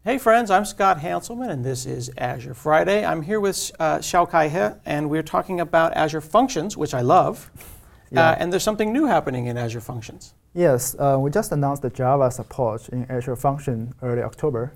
Hey friends, I'm Scott Hanselman and this is Azure Friday. I'm here with Xiaokai He and we're talking about Azure Functions, which I love. And there's something new happening in Azure Functions. Yes, we just announced the Java support in Azure Function early October.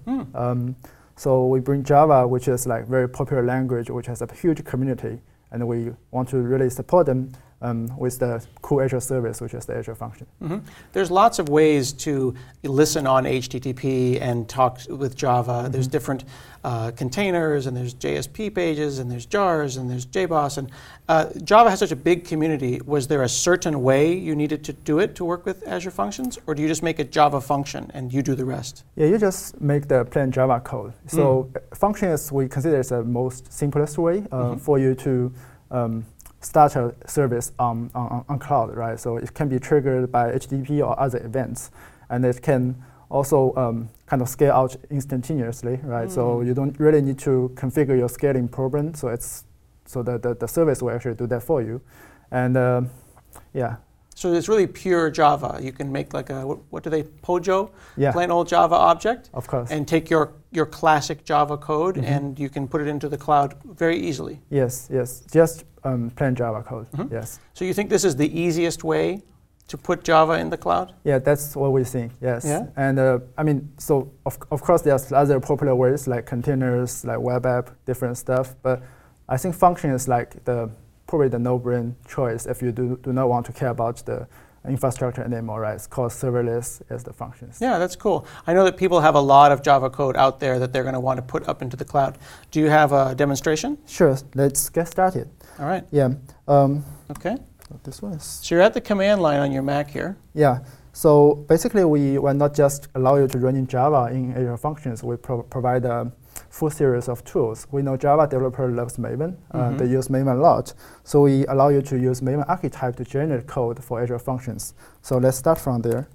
So we bring Java, which is like very popular language, which has a huge community, and we want to really support them with the cool Azure service, which is the Azure Function. There's lots of ways to listen on HTTP and talk with Java. There's different containers, and there's JSP pages, and there's jars, and there's JBoss. And Java has such a big community. Was there a certain way you needed to do it to work with Azure Functions? Or do you just make a Java function and you do the rest? Yeah, you just make the plain Java code. So functions we consider is the most simplest way for you to start a service on cloud, right? So it can be triggered by HTTP or other events, and it can also kind of scale out instantaneously, right? So you don't really need to configure your scaling problem. So the service will actually do that for you, and yeah. So it's really pure Java. You can make like a, what do they, POJO? Yeah. Plain old Java object. Of course. And take your classic Java code and you can put it into the cloud very easily. Yes, just plain Java code, yes. So you think this is the easiest way to put Java in the cloud? Yeah, that's what we think, yes. Yeah? And I mean, so of course there's other popular ways like containers, like web app, different stuff, but I think function is like probably the no-brain choice if you do not want to care about the infrastructure anymore, right? It's called serverless as the functions. Yeah, that's cool. I know that people have a lot of Java code out there that they're going to want to put up into the cloud. Do you have a demonstration? Sure, let's get started. All right. Yeah. Okay. This one is. So you're at the command line on your Mac here. Yeah. So basically, we will not just allow you to run in Java in Azure Functions. We provide a full series of tools. We know Java developer loves Maven. They use Maven a lot. So we allow you to use Maven archetype to generate code for Azure Functions. So let's start from there.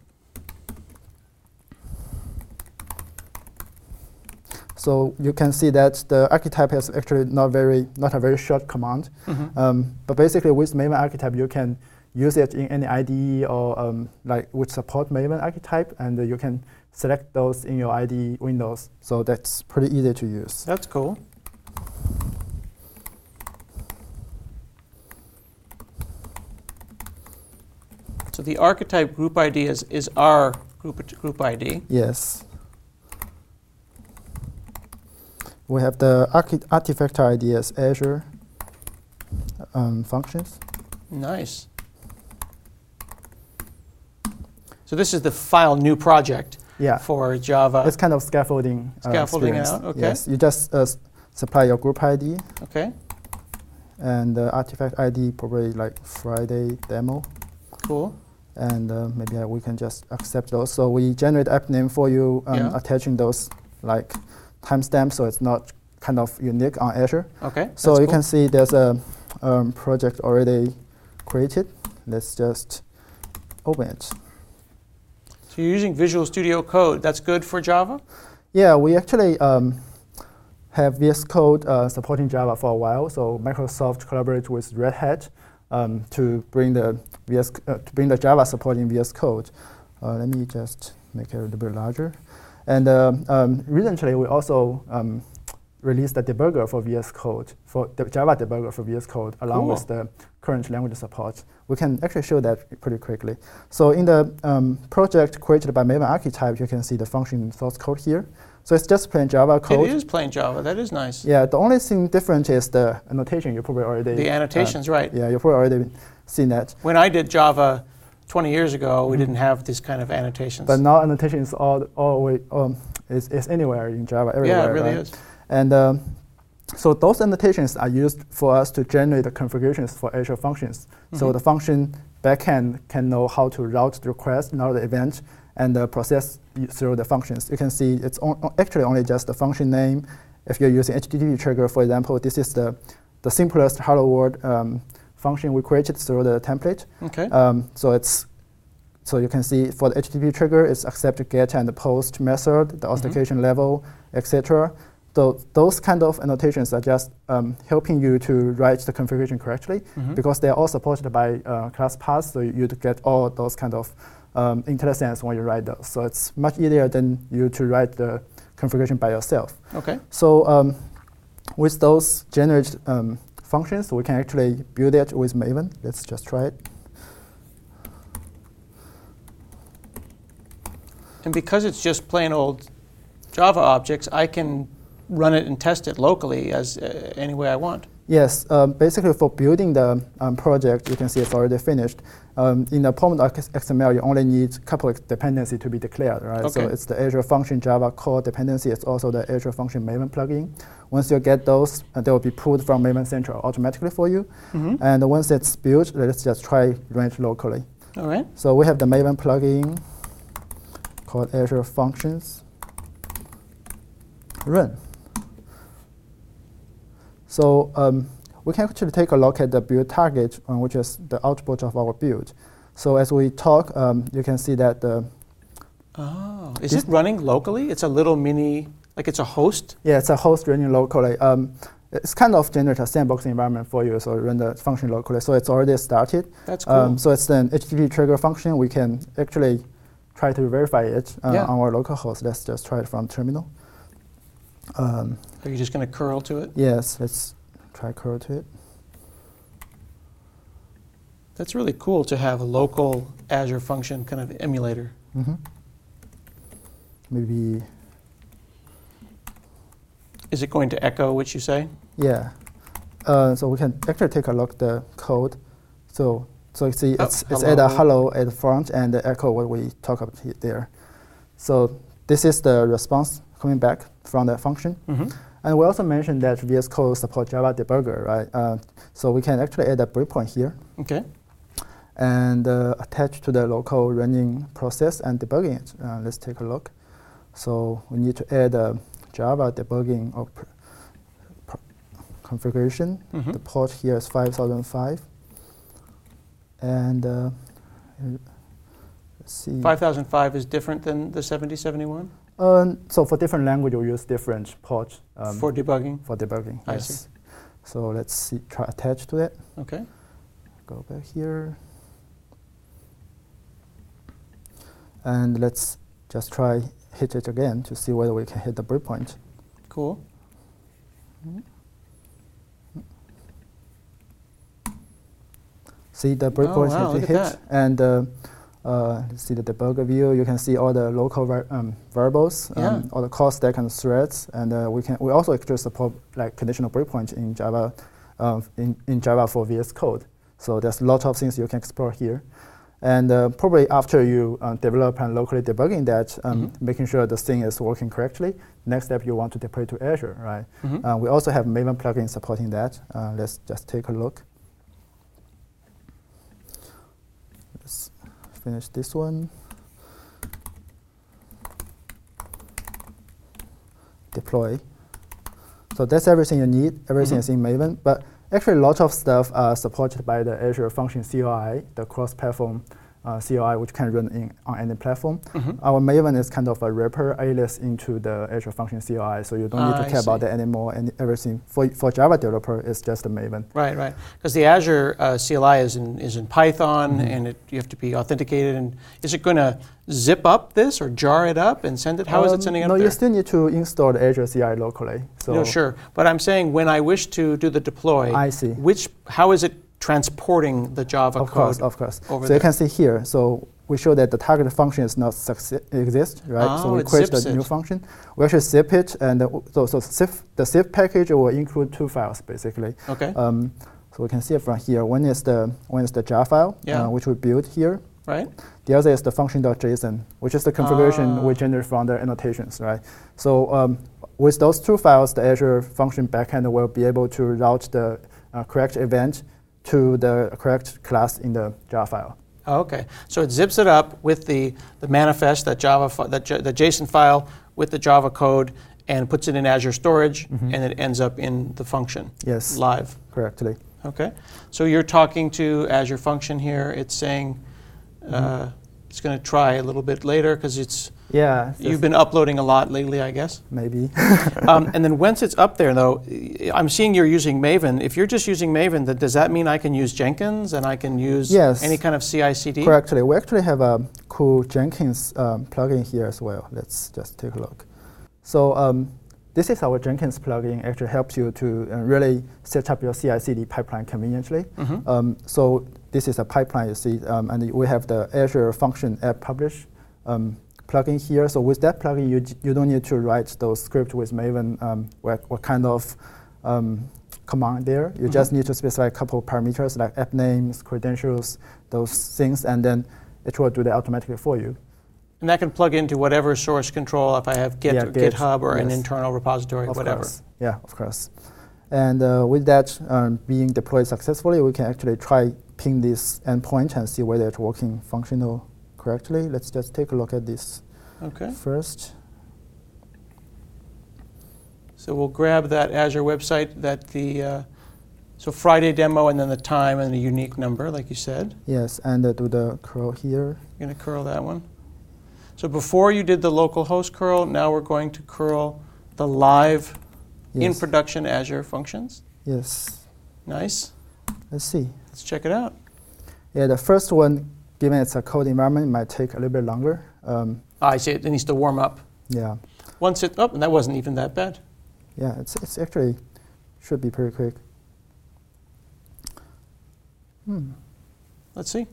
So you can see that the archetype is actually not a very short command. But basically, with Maven archetype, you can use it in any IDE or which support Maven archetype, and you can select those in your IDE windows. So that's pretty easy to use. That's cool. So the archetype group ID is our group ID. Yes. We have the artifact ID as Azure Functions. Nice. So this is the file new project for Java. It's kind of scaffolding. Scaffolding experience. out, okay. Yes, you just supply your group ID. Okay. And the artifact ID probably like Friday demo. Cool. And maybe we can just accept those. So we generate app name for you, attaching those like timestamps, so it's not kind of unique on Azure. Okay. So you can see there's a project already created. Let's just open it. So you're using Visual Studio Code. That's good for Java? Yeah, we actually have VS Code supporting Java for a while. So Microsoft collaborated with Red Hat to bring the Java support in VS Code. Let me just make it a little bit larger. And recently, we also released the debugger for VS Code, for the Java debugger for VS Code, along with the current language support. We can actually show that pretty quickly. So in the project created by Maven archetype, you can see the function source code here. So it's just plain Java code. It is plain Java. That is nice. Yeah, the only thing different is the annotation. You probably already. The annotations, right. Yeah, you've probably already seen that. When I did Java 20 years ago, we didn't have this kind of annotations. But now annotation is is anywhere in Java, everywhere. Yeah, it really right? is. And so those annotations are used for us to generate the configurations for Azure Functions. So the function backend can know how to route the request, route the event, and process through the functions. You can see it's actually only just the function name. If you're using HTTP trigger, for example, this is the simplest hello world function we created through the template. Okay. So you can see for the HTTP trigger, it's accept get and post method, the authentication level, etc. So those kind of annotations are just helping you to write the configuration correctly because they are all supported by class paths, so you get all those kind of IntelliSense when you write those. So it's much easier than you to write the configuration by yourself. Okay. So with those generated functions, we can actually build it with Maven. Let's just try it. And because it's just plain old Java objects, I can run it and test it locally as any way I want. Yes, basically for building the project, you can see it's already finished. In the POM.xml, you only need a couple of dependencies to be declared, right? Okay. So it's the Azure Function Java core dependency. It's also the Azure Function Maven plugin. Once you get those, they will be pulled from Maven Central automatically for you. Mm-hmm. And once it's built, let's just try run it locally. All right. So we have the Maven plugin called Azure Functions. Run. So we can actually take a look at the build target, which is the output of our build. So as we talk, you can see that is it running locally? It's a little mini, like it's a host? Yeah, it's a host running locally. It's kind of generate a sandbox environment for you, so run the function locally. So it's already started. That's cool. So it's an HTTP trigger function. We can actually try to verify it on our local host. Let's just try it from terminal. Are you just going to curl to it? Yes, let's try curl to it. That's really cool to have a local Azure function kind of emulator. Mm-hmm. Maybe. Is it going to echo what you say? Yeah. So we can actually take a look at the code. So you see it's at a hello at the front and the echo what we talk about there. So this is the response coming back from the function. Mm-hmm. And we also mentioned that VS Code supports Java debugger, right? So we can actually add a breakpoint here. Okay. And attach to the local running process and debugging it. Let's take a look. So we need to add a Java debugging configuration. Mm-hmm. The port here is 5005. And let's see. 5005 is different than the 7071? So for different language, we use different ports. For debugging? For debugging, I yes. see. So let's see, try attach to it. Okay. Go back here. And let's just try hit it again to see whether we can hit the breakpoint. Cool. See the breakpoint has been hit. And let's see the debugger view. You can see all the local variables, all the call stack and threads. And we also actually support like conditional breakpoint in Java, in Java for VS Code. So there's a lot of things you can explore here. And probably after you develop and locally debugging that, making sure the thing is working correctly, next step you want to deploy to Azure, right? Mm-hmm. We also have Maven plugin supporting that. Let's just take a look. Let's finish this one. Deploy. So that's everything you need. Everything is in Maven. But actually, a lot of stuff are supported by the Azure Function CLI, the cross-platform CLI, which can run on any platform. Our Maven is kind of a wrapper alias into the Azure Function CLI, so you don't need to care about that anymore. And everything for Java developer is just a Maven. Right, right. Because the Azure CLI is in Python, and you have to be authenticated. And is it going to zip up this or jar it up and send it? How is it sending it up there? No, you still need to install the Azure CLI locally. So no, sure. But I'm saying when I wish to do the deploy, I see. How is it transporting the Java code? Of course. Over so there. you can see here. So we show that the target function is not exist, right? So we create the new function. We actually zip it, and the zip package will include two files basically. Okay. So we can see it from here. One is the jar file, which we built here. Right. The other is the function.json, which is the configuration we generate from the annotations, right? So with those two files, the Azure Function backend will be able to route the correct event to the correct class in the jar file. Okay, so it zips it up with the manifest, that the JSON file with the Java code, and puts it in Azure Storage, and it ends up in the function. Yes. Live. Correctly. Okay, so you're talking to Azure Function here. It's saying it's going to try a little bit later because it's. Yeah. You've been uploading a lot lately, I guess. Maybe. And then once it's up there, though, I'm seeing you're using Maven. If you're just using Maven, then does that mean I can use Jenkins and I can use any kind of CI/CD? Correctly. We actually have a cool Jenkins plugin here as well. Let's just take a look. So this is our Jenkins plugin. Actually helps you to really set up your CI/CD pipeline conveniently. So this is a pipeline you see, and we have the Azure Function App Publish plugin here. So with that plugin, you don't need to write those scripts with Maven, what kind of command there. You just need to specify a couple of parameters like app names, credentials, those things, and then it will do that automatically for you. And that can plug into whatever source control, if I have Git or GitHub or an internal repository, whatever. Course. Yeah, of course. And with that being deployed successfully, we can actually try ping this endpoint and see whether it's working functional correctly. Let's just take a look at this first. So we'll grab that Azure website, so Friday demo, and then the time and the unique number, like you said. Yes, and do the curl here. You're going to curl that one. So before you did the localhost curl, now we're going to curl the live in production Azure functions. Yes. Nice. Let's see. Let's check it out. Yeah, the first one, given it's a code environment, might take a little bit longer. I see it needs to warm up. Yeah. Once it, and that wasn't even that bad. Yeah, it's actually should be pretty quick. Let's see.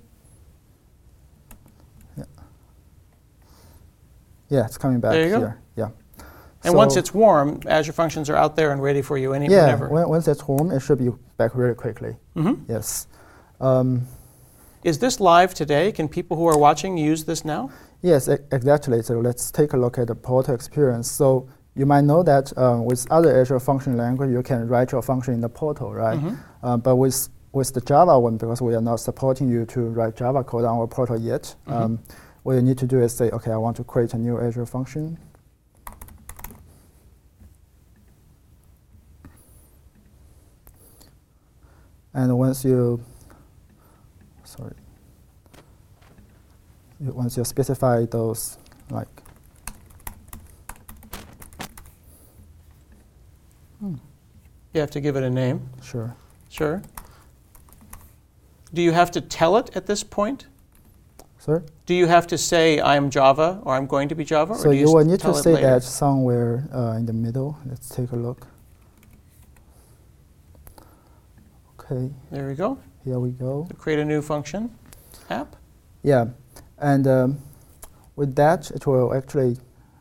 Yeah, it's coming back there you here. Go. Yeah. And once it's warm, Azure Functions are out there and ready for you whenever. Yeah, once it's warm, it should be back really quickly. Yes. Is this live today? Can people who are watching use this now? Yes, exactly. So let's take a look at the portal experience. So you might know that with other Azure Function language, you can write your function in the portal, right? But with the Java one, because we are not supporting you to write Java code on our portal yet, what you need to do is say, okay, I want to create a new Azure function. And once you specify those, like, you have to give it a name. Sure. Sure. Do you have to tell it at this point? Sorry? Do you have to say I'm Java or I'm going to be Java? So or do you will need to say later? that somewhere in the middle. Let's take a look. Okay. There we go. Here we go. So create a new function app. Yeah, and with that, it will actually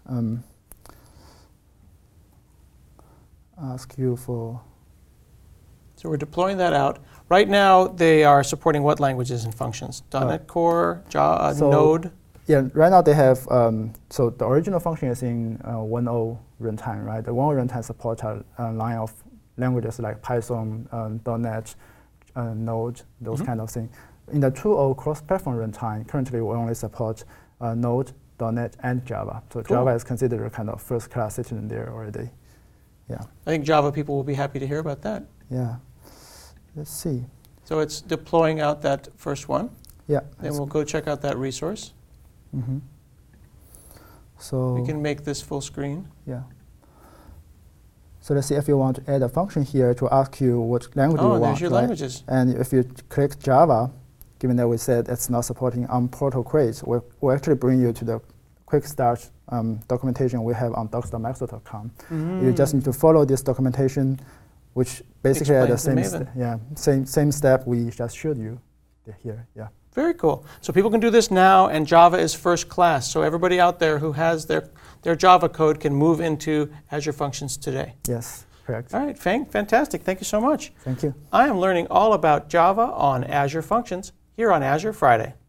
ask you for. So we're deploying that out. Right now, they are supporting what languages and functions? .NET Core, Java, Node? Yeah, right now they have, so the original function is in 1.0 runtime, right? The 1.0 runtime supports a line of languages like Python, .NET, Node, those kind of things. In the 2.0 cross-platform runtime, currently we only support Node, .NET, and Java. So Java is considered a kind of first-class citizen there already. Yeah. I think Java people will be happy to hear about that. Yeah. Let's see. So it's deploying out that first one. Yeah. Then we'll go check out that resource. So we can make this full screen. Yeah. So let's see if you want to add a function here to ask you what language you want. Oh, there's your languages. And if you click Java, given that we said it's not supporting portal create, we'll actually bring you to the quick start documentation we have on docs.microsoft.com. You just need to follow this documentation, which basically at the same step we just showed you here. Yeah. Very cool. So people can do this now, and Java is first class. So everybody out there who has their Java code can move into Azure Functions today. Yes, correct. All right, Feng, fantastic. Thank you so much. Thank you. I am learning all about Java on Azure Functions here on Azure Friday.